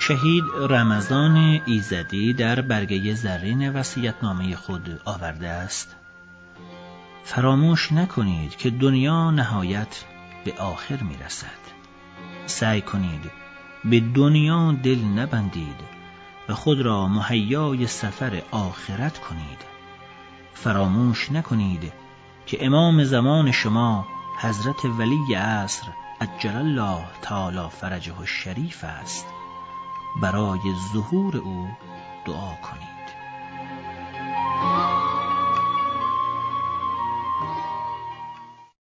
شهید رمضان ایزدی در برگه زرین وصیت‌نامه خود آورده است: فراموش نکنید که دنیا نهایت به آخر میرسد. سعی کنید به دنیا دل نبندید و خود را مهیای سفر آخرت کنید. فراموش نکنید که امام زمان شما حضرت ولی عصر عجل الله تعالی فرجه الشریف است. برای ظهور او دعا کنید.